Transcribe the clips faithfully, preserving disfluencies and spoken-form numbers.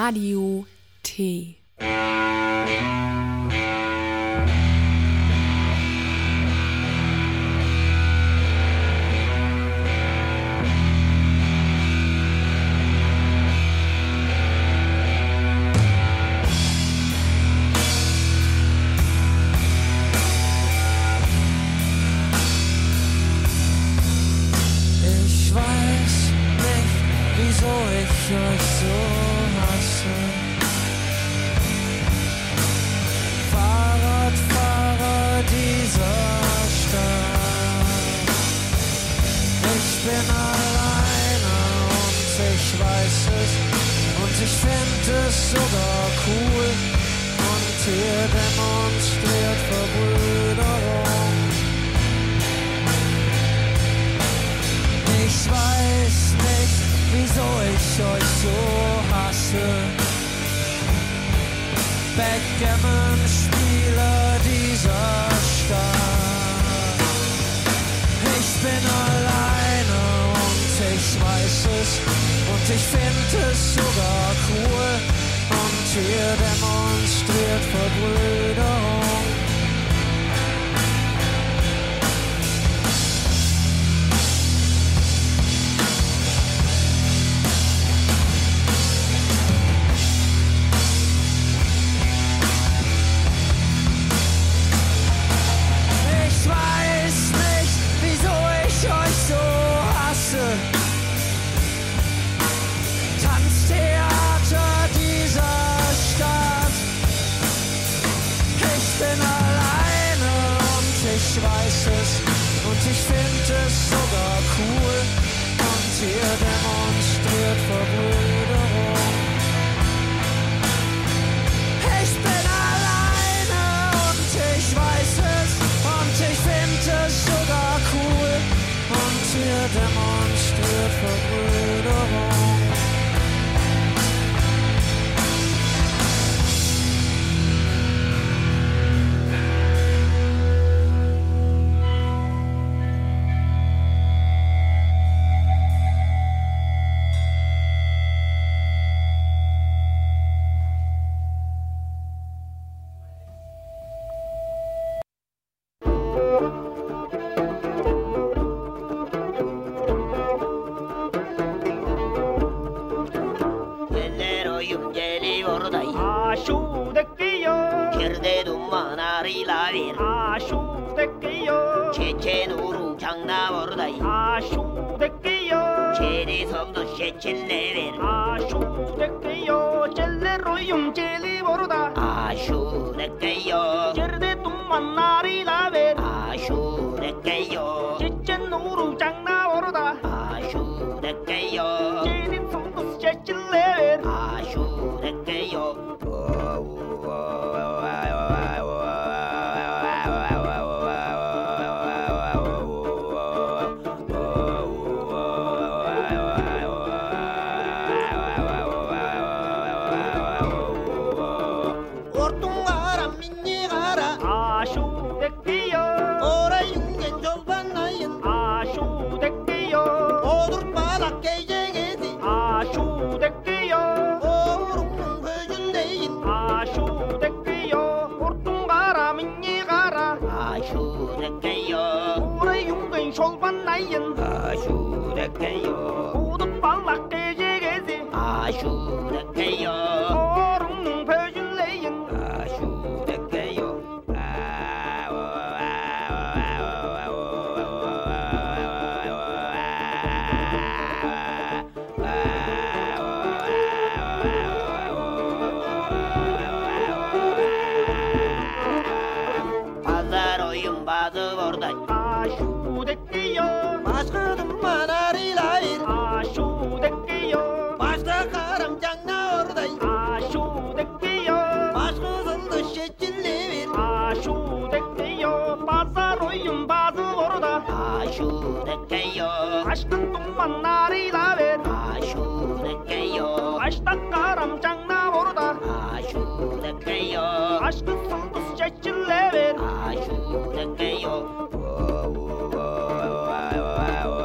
Radio T.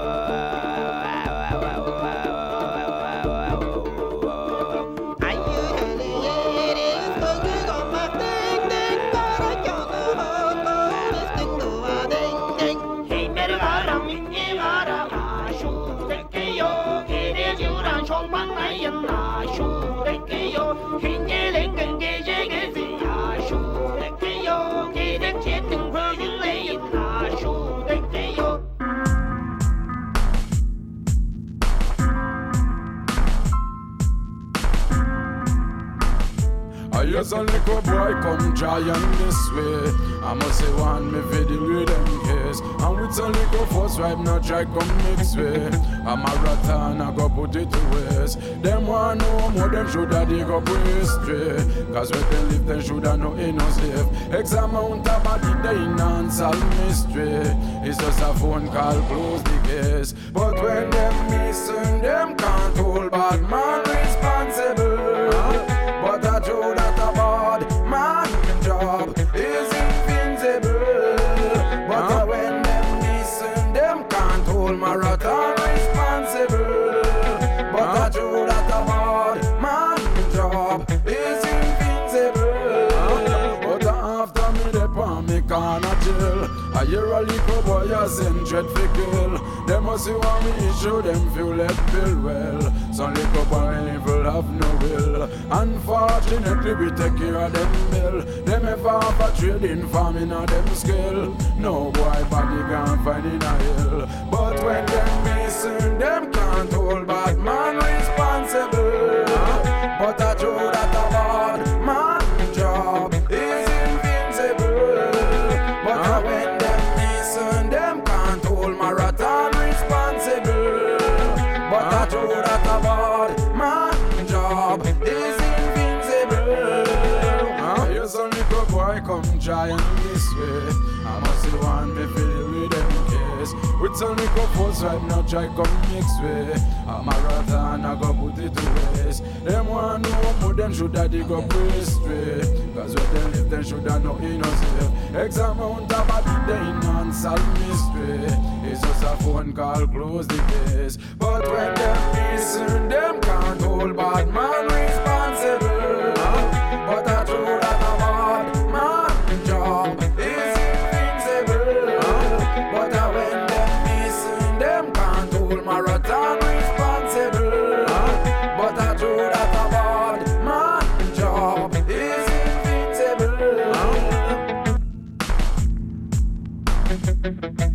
아유 You son little boy come giant this way. I must say one me for the rhythm case. And with some little force right now try come mix way. A marathon I go put it to waste. Them want no more them shoulda dig up history. Cause when they live they shoulda know in no slave. X amount of body they in unsolved mystery. It's just a phone call close the case. But when them missing them can't hold bad man responsible. But I know that a bad man job is invincible. But uh, when them missing them can't hold marathon responsible. But I know that a bad man job is invincible. But after me they palm me corner jail. I hear a little boy a send dread for kill. Them must see want me issue them feel let feel well. Some little boy evil have no will. Unfortunately we take care of them bill. Them ever have a trading farming on them skill. No boy body can't find in a hill. But when them missing them can't hold bad man responsible. But I know that a bad man job is invincible. But uh, when them missing them can't hold marathon responsible. But uh, I know that a bad man job is invincible. uh, You son little boy come giant this way. I must see one me feel the rhythm case. With some little force right now try come mix way. A marathon I go put it to waste. Them want no more them shoulda dig up history. Cause when they live they shoulda know innocent. X amount of body they in unsolved mystery. It's just a phone call close the case. But when them missing them can't hold bad man responsible. But I know that a bad man job is invincible. But uh, when them missing them can't hold marathon responsible. But I know that a bad man job is invincible.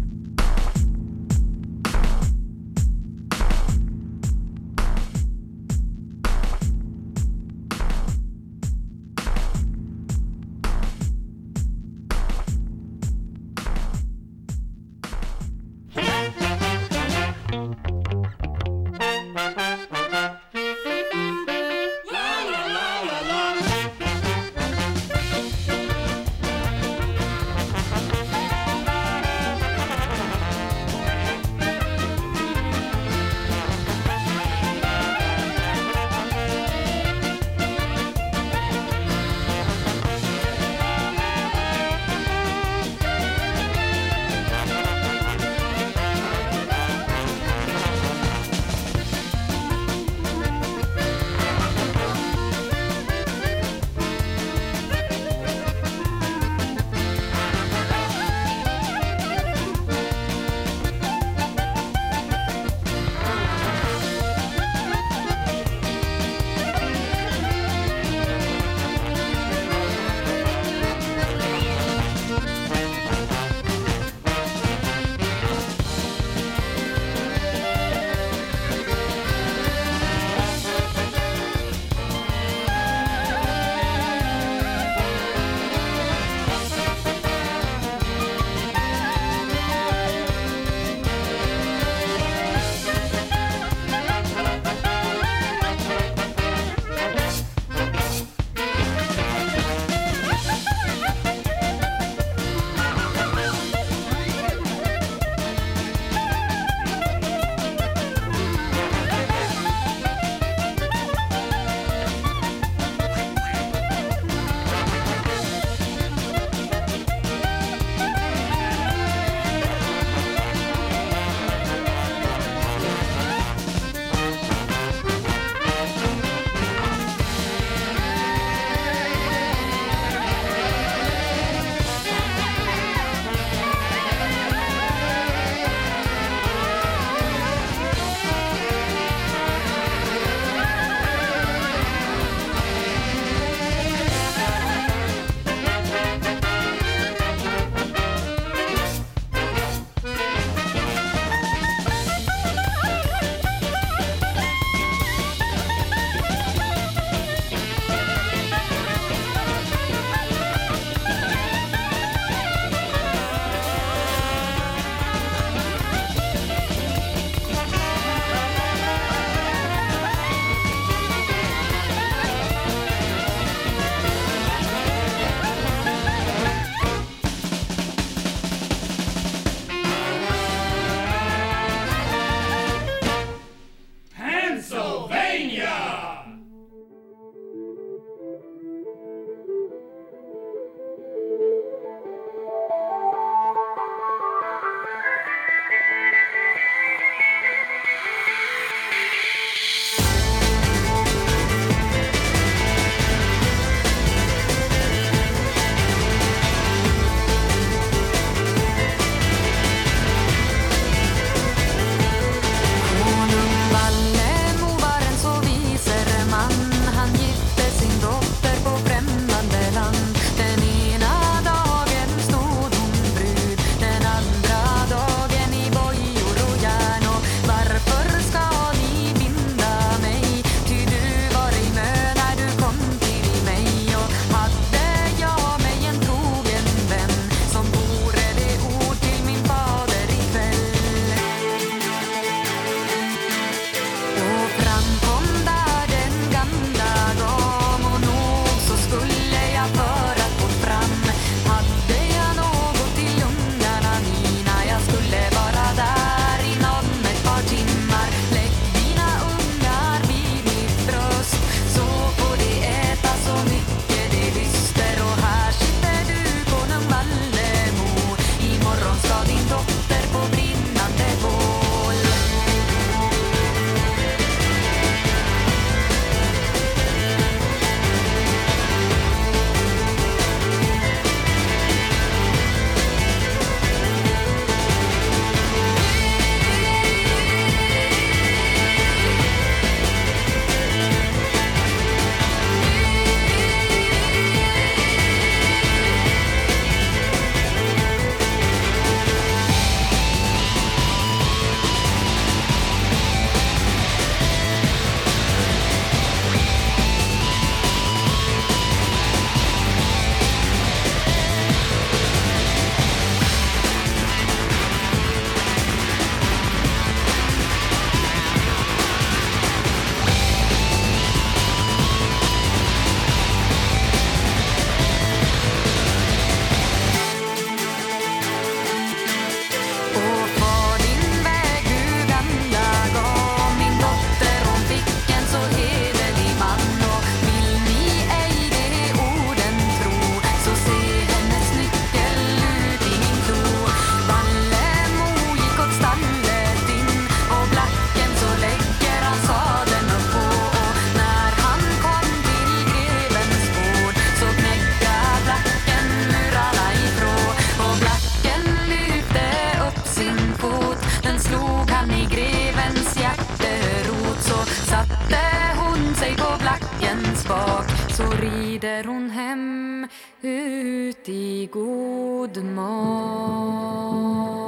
die guten Morgen.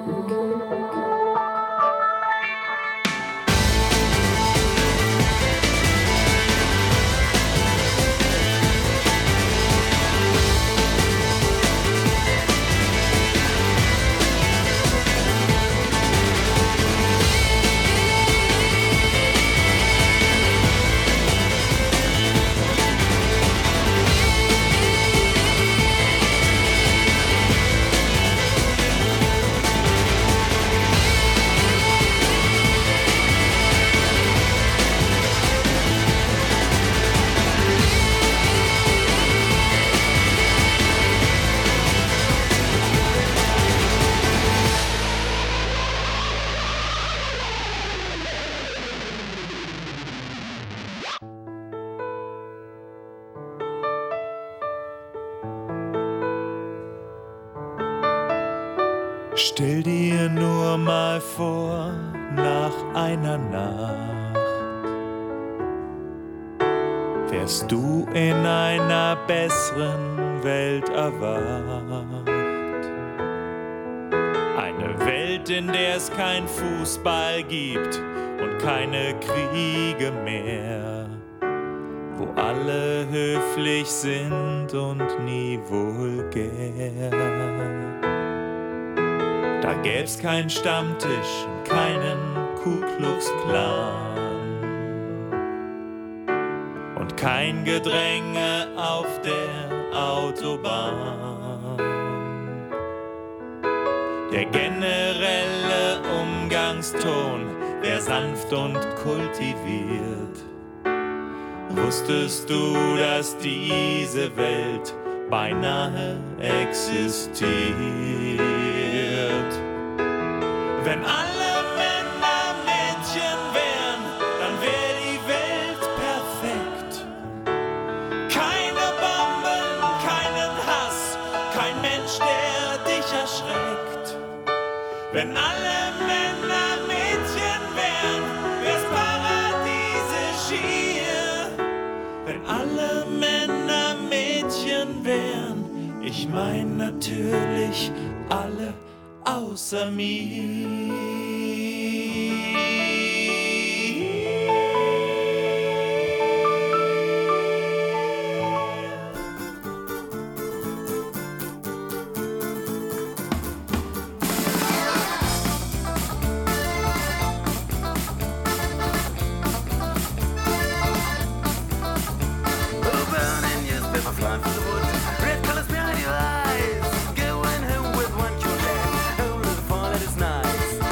Stell dir nur mal vor, nach einer Nacht wärst du in einer besseren Welt erwacht. Eine Welt, in der es kein Fußball gibt und keine Kriege mehr, wo alle höflich sind und nie vulgär. Da gäb's keinen Stammtisch und keinen Ku Klux Klan und kein Gedränge auf der Autobahn. Der generelle Umgangston wär sanft und kultiviert. Wusstest du, dass diese Welt beinahe existiert? Wenn alle Männer Mädchen wären, dann wär die Welt perfekt. Keine Bomben, keinen Hass, kein Mensch, der dich erschreckt. Wenn alle Männer Mädchen wären, wär's paradiesisch hier. Wenn alle Männer Mädchen wären, ich mein natürlich alle außer mir. Nice.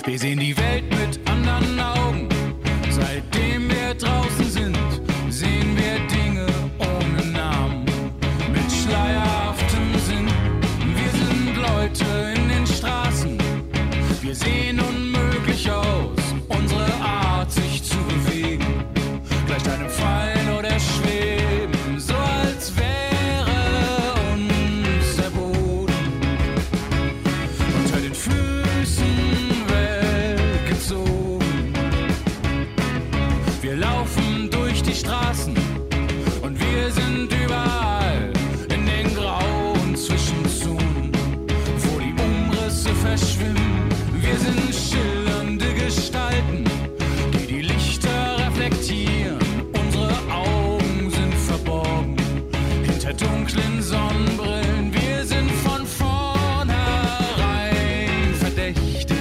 Wir sehen die Welt mit anderen Augen. Seitdem wir draußen sind, sehen wir Dinge ohne Namen, mit schleierhaftem Sinn. Wir sind Leute in den Straßen, wir sehen unmöglich aus. Unsere Art, sich zu bewegen, gleicht einem Fallen oder Schweben, so als wäre uns der Boden unter den Füßen weggezogen. Wir laufen durch die Straßen und wir sind überall in den grauen Zwischenzonen, wo die Umrisse verschwimmen. Wir sind schillernde Gestalten, die die Lichter reflektieren. Unsere Augen sind verborgen hinter dunklen Sonnenbrillen. Wir sind von vornherein verdächtig,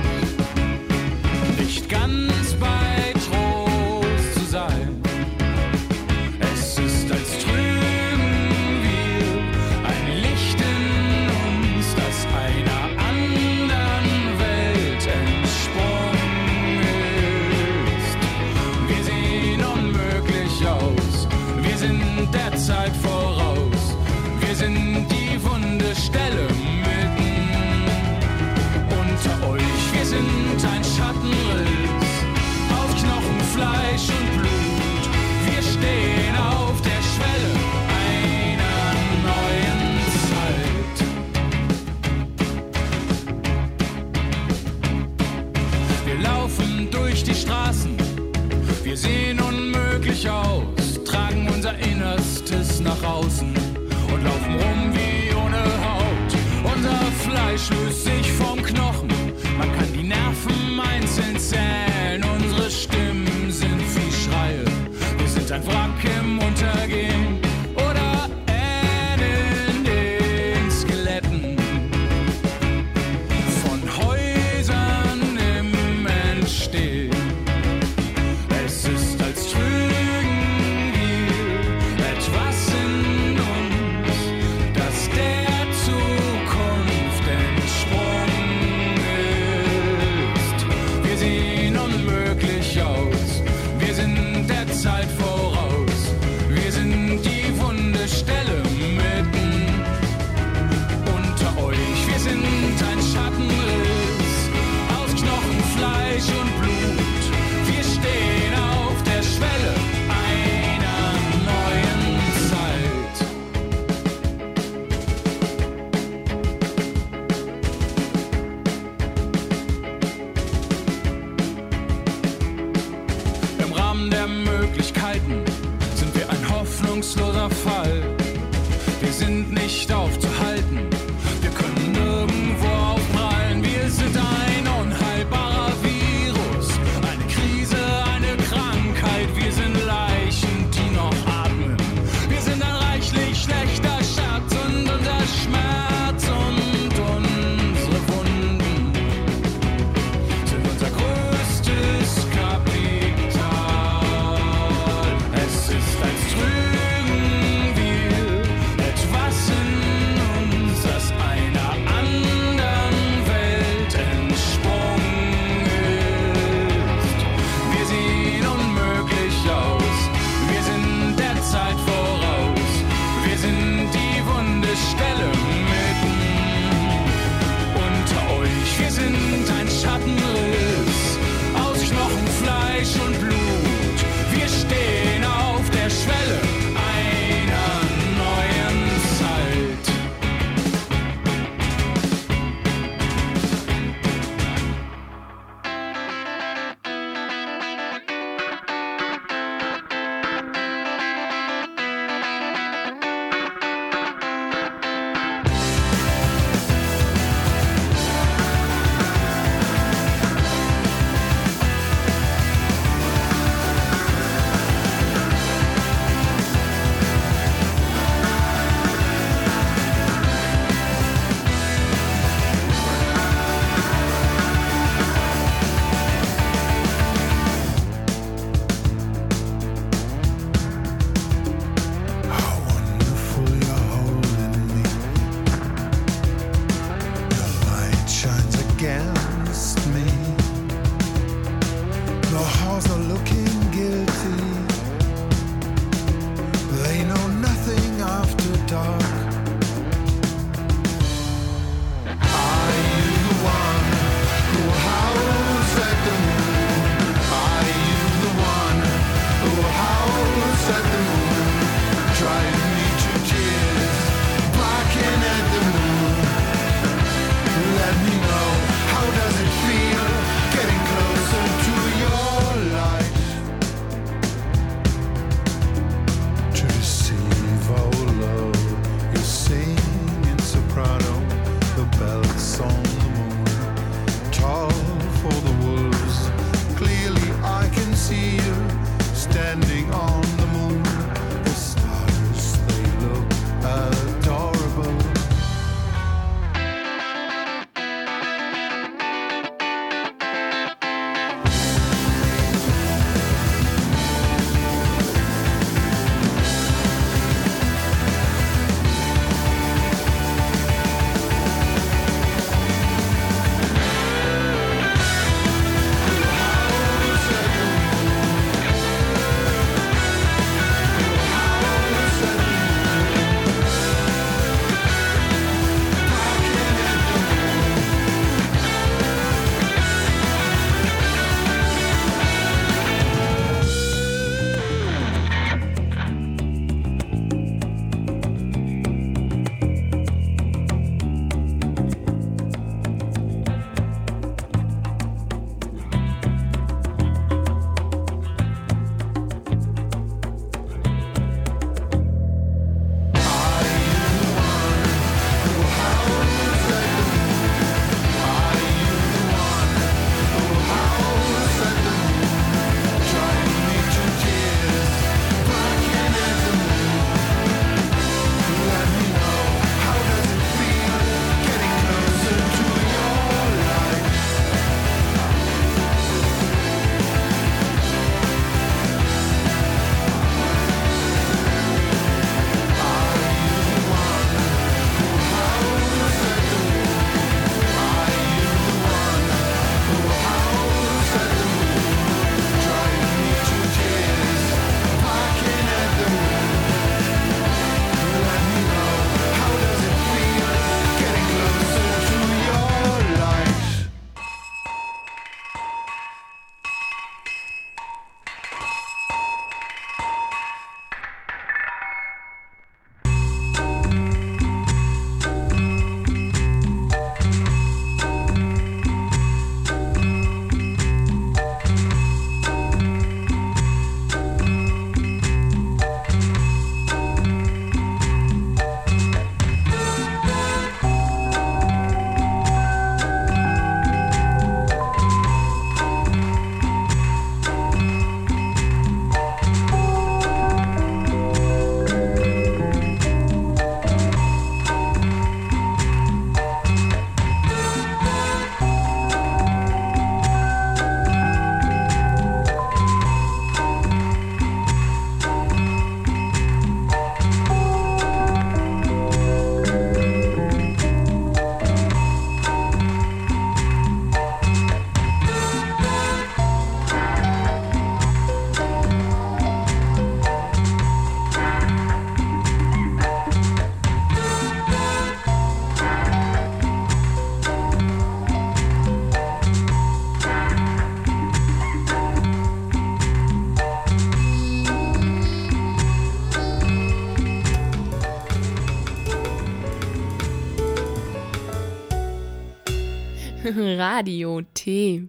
nicht ganz bei Trost zu sein. Es ist, als trügen wir ein Licht in uns, das einer anderen Welt entsprungen ist. Wir sehen unmöglich aus, wir sind der Zeit voraus. Wir sind die wunde Stelle mitten unter euch. Wir sind ein Schattenriss auf Knochen, Fleisch und Blut. Wir stehen auf der Schwelle einer neuen Zeit. Wir laufen durch die Straßen, wir sehen unmöglich aus, tragen unser Innerstes nach außen und laufen rum wie ohne Haut. Unser Fleisch löst sich vom Knochen, man kann die Nerven einzeln zählen. Unsere Stimmen sind wie Schreie, wir sind ein Wrack im Untergehen oder ähneln den Skeletten von Häusern im Entstehen. Es ist, als trügen wir etwas in uns, das der Zukunft entsprungen ist. Wir sehen unmöglich aus, wir sind der Zeit voraus. Wir sind die wunde Stelle mitten unter euch. Wir sind ein Schattenriss aus Knochen, Fleisch und Blut. Wir stehen auf der Schwelle einer neuen Zeit. Im Rahmen der Möglichkeiten sind wir ein hoffnungsloser Fall. Wir sind nicht aufzuhalten, wir können nirgendwo aufprallen. Wir sind ein unheilbarer Virus, eine Krise, eine Krankheit. Wir sind Leichen, die noch atmen. Wir sind ein reichlich schlechter Schatz und unser Schmerz und unsere Wunden sind unser größtes Kapital. Es ist, als trügen wir etwas in Radio T.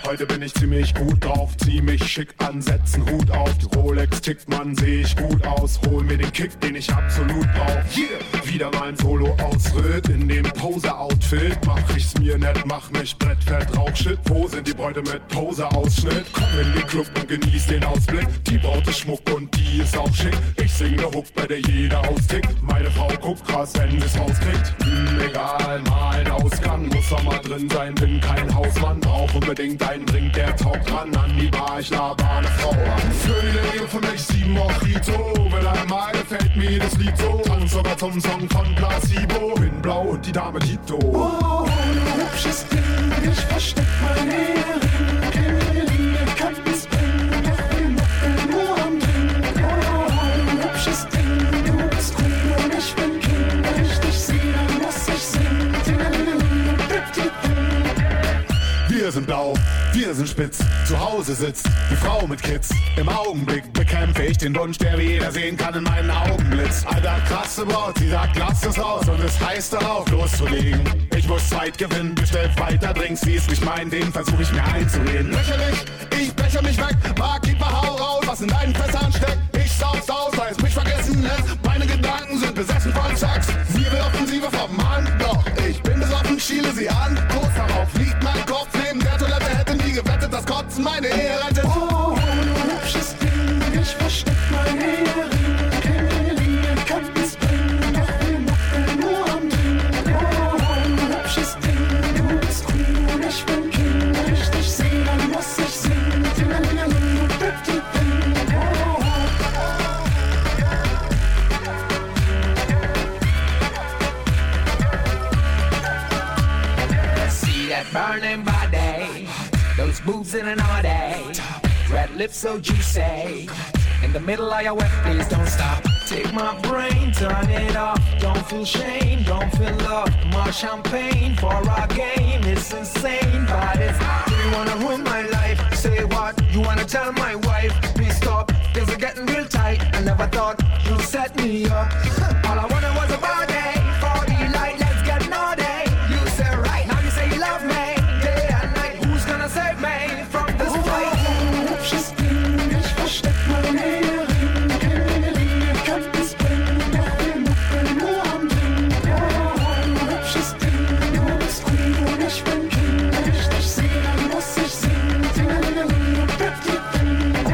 heute bin ich ziemlich gut drauf. Zieh mich schick an, setz einen Hut auf. Die Rolex tickt, man, seh ich gut aus. Hol mir den Kick, den ich absolut brauch. Yeah. Wieder mal ein Solo-Ausritt in dem Poser-Outfit. Mach ich's mir nett, mach mich brettfett, Rauchshit. Wo sind die Bräute mit Poser-Ausschnitt? Komm in den Club und genieß den Ausblick. Die Braut ist Schmuck und die ist auch schick. Ich sing ne Hook, bei der jeder austickt. Meine Frau guckt krass, wenn es rauskriegt. Hm, egal, mal ein Ausgang. Muss doch mal drin sein, bin kein Hausmann. Brauch unbedingt einen Drink, der taugt ran. An die Bar, ich laber eine Frau an. Für die Leben für mich sieben Mojito. Wenn einmal gefällt mir das Lied so. Tanz sogar zum Song von Placebo. Bin blau und die Dame Tito. Oh, du hübsches Ding, ich versteck meine Ehering. Keine Linie kann es bringen, doch wir machen nur am Ding. Oh, du hübsches Ding, du bist Queen und ich bin King. Wenn ich dich sehe, dann muss ich singen. Wir sind blau, wir sind spitz, zu Hause sitzt die Frau mit Kids. Im Augenblick bekämpfe ich den Wunsch, der wie jeder sehen kann in meinen Augenblitz. Alter, krasse Braut, sie sagt, lass es raus und es heißt darauf loszulegen. Ich muss Zeit gewinnen, bestellt weiter Drinks, sie ist nicht mein Ding, versuch ich mir einzureden. Lächerlich, ich becher mich weg, mag lieber hau raus, was in deinen Fässern steckt. Ich sauf's aus, weil es mich vergessen lässt. Meine Gedanken sind besessen von Sex. Sie will Offensive vom Mann, doch ich bin besoffen, schiele sie an. Kurz darauf liegt mein Kopf neben der Toilette, hätte nie gewettet, dass Kotzen meine Ehe rettet. Oh, du hübsches Ding, ich versteck meine Ehering. Keine Linie kann es bringen, doch wir machen nur am Ding. Oh, du hübsches Ding, du bist Queen und ich bin King. Wenn ich dich sehe, dann muss ich singen. See that burning body, those boobs in an all day, red lips so juicy, in the middle of your wet, please don't stop. Take my brain, turn it off. Don't feel shame, don't feel love. More champagne for our game. It's insane, but it's do you wanna ruin my life? Say what? You wanna tell my wife? Please stop, things are getting real tight. I never thought you'd set me up. All I wanted was a body for the light. Let's get naughty. You say right now, you say you love me. Day and night, who's gonna save me from this fight? Oh, hübsches Ding, ich versteck meine Ehering. Keine Linie kann es bringen, doch wir machen nur am Ding. Oh, hübsches Ding, du bist Queen und ich bin King. Wenn ich dich sehe, dann muss ich singen. Oh,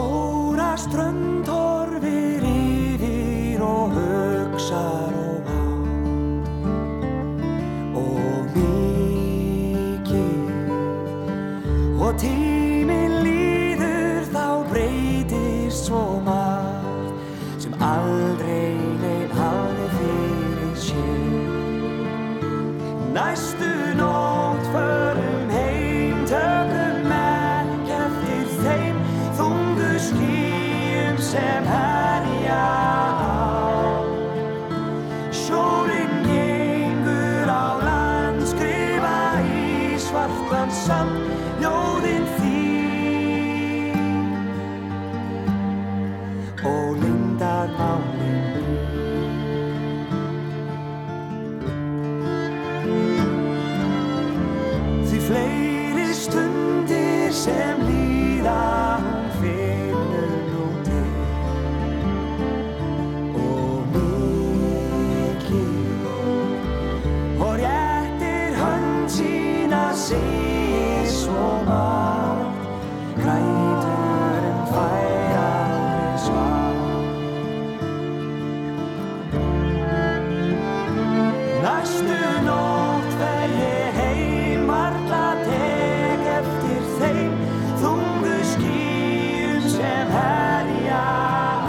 Stóra strönd horfir yfir og hugsar og hátt og mikið og tíminn líður þá breytist svo margt sem aldrei neinn hafði fyrir sér. Næstu nótt förum heim, tökum ekki eftir þeim þungu skýjum sem herja á. Sjórinn gengur á land, skrifa í svartan sand ljóðin þín og leyndarmálin mín. Því fleiri stundir sem líða hún finnur nú til og mikið og réttir hönd sína segir svo margt, grætur en fær aldrei svar. Næstu nótt fer ég heim, varla tek eftir þeim þungu skýjum sem herja á.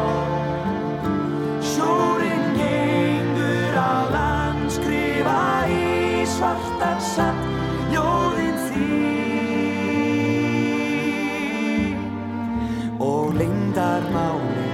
Sjórinn gengur á land, skrifa í svartan sand ljóðin þín og leyndarmálin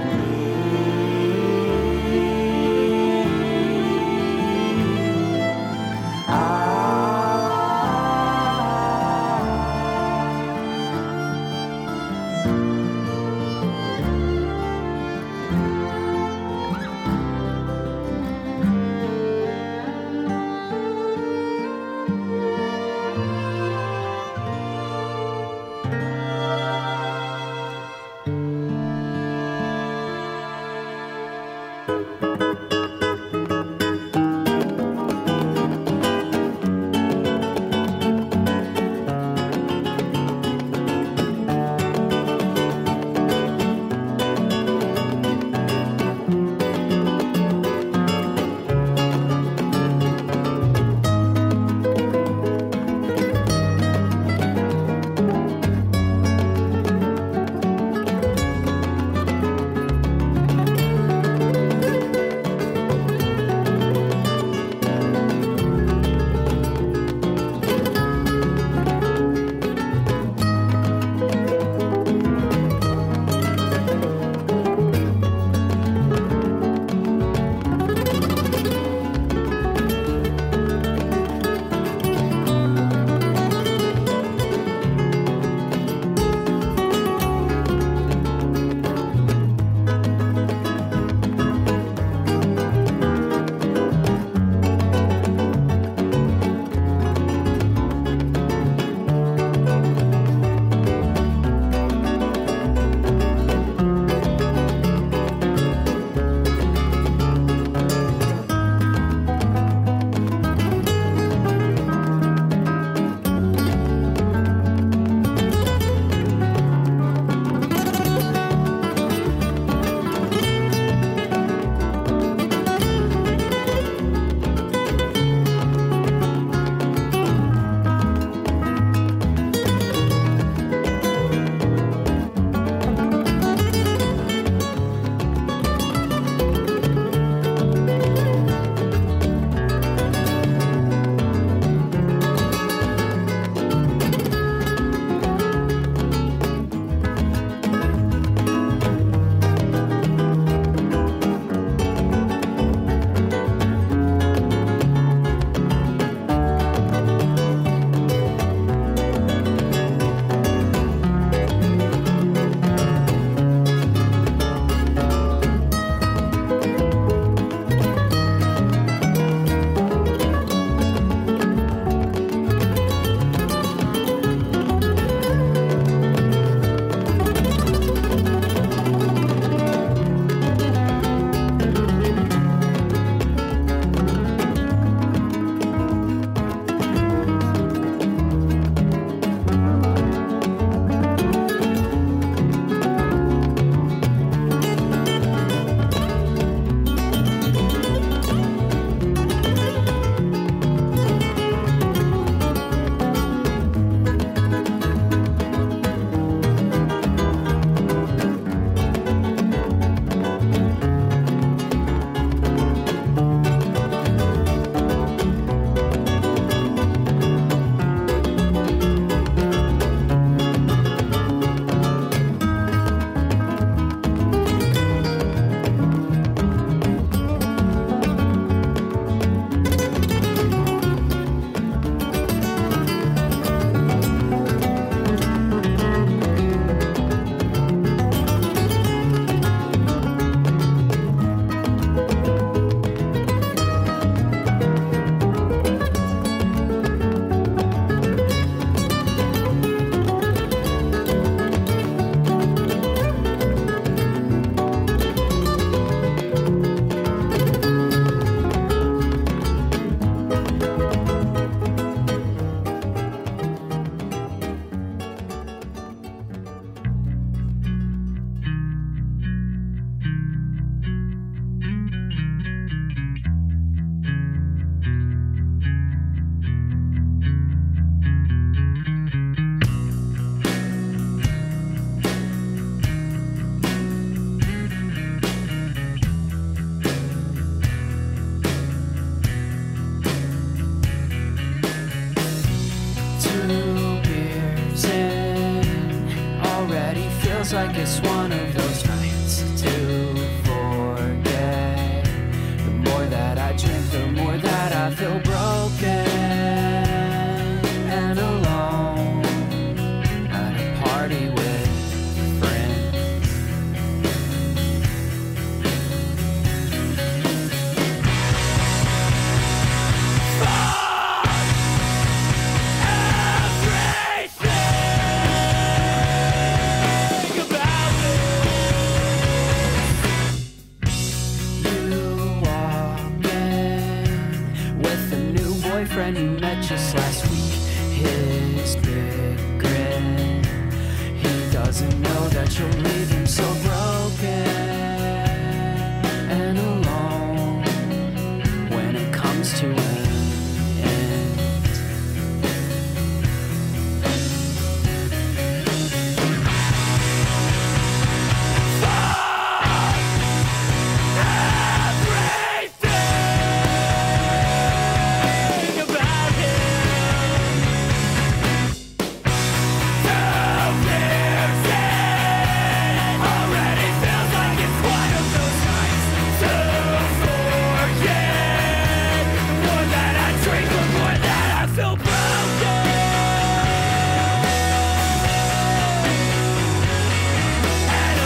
it's one of those nights to forget. The more that I drink, the more that I feel broken and alone at a party with friends. Fuck everything about this. You walk in with a new boyfriend you met just last week. His big grin, he doesn't know that you'll leave him so broken and alone when it comes to an end. Fuck everything about him. Too fierce, it already feels like it's one of those nights to forget. The more that I drink, the more that I feel broken and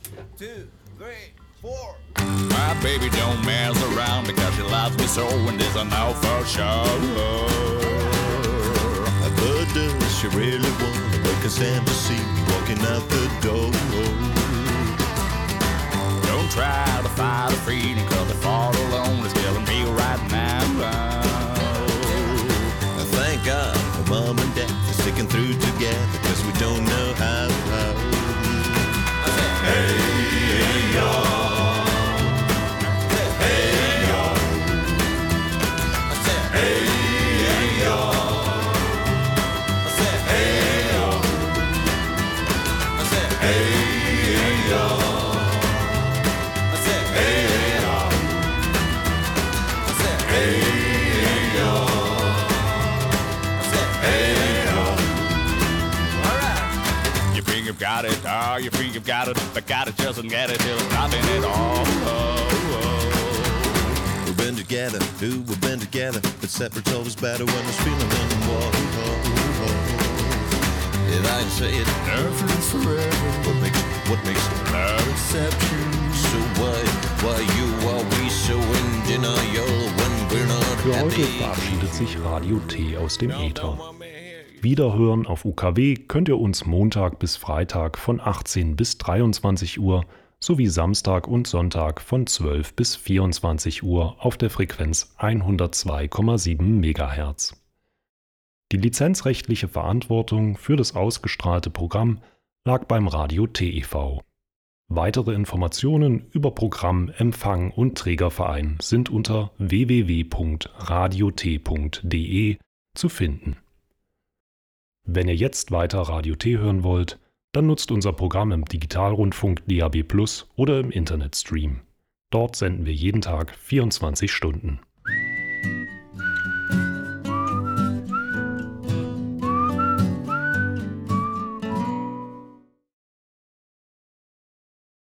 two, three, four. My baby don't mess around because she loves me so, and this I know for sure. But does she really want to make a stand to see me walking out the door? Don't try to fight a freedom, cause the thought alone is killing me right now. Thank God for mom and dad for sticking through together, cause we don't know how. how. Hey, hey, y'all. Hey, y'all. Hey, hey, y'all. Hey, y'all. Hey, y'all. You've got it, oh, you think you've got it, but got it just and get it till it's nothing at all. Oh, oh. We've been together, do we've been together, but separate's always better when there's feeling in the wall. If I can say it, nothing's forever. What makes what makes no exception? So why why you are we so in denial when we're not Für happy? heute verabschiedet sich Radio T aus dem Äther. Wiederhören auf U K W könnt ihr uns Montag bis Freitag von achtzehn bis dreiundzwanzig Uhr sowie Samstag und Sonntag von zwölf bis vierundzwanzig Uhr auf der Frequenz hundertzwei Komma sieben Megahertz. Die lizenzrechtliche Verantwortung für das ausgestrahlte Programm lag beim Radio T e V. Weitere Informationen über Programm, Empfang und Trägerverein sind unter w w w punkt radio t punkt d e zu finden. Wenn ihr jetzt weiter Radio T hören wollt, dann nutzt unser Programm im Digitalrundfunk D A B plus oder im Internetstream. Dort senden wir jeden Tag vierundzwanzig Stunden.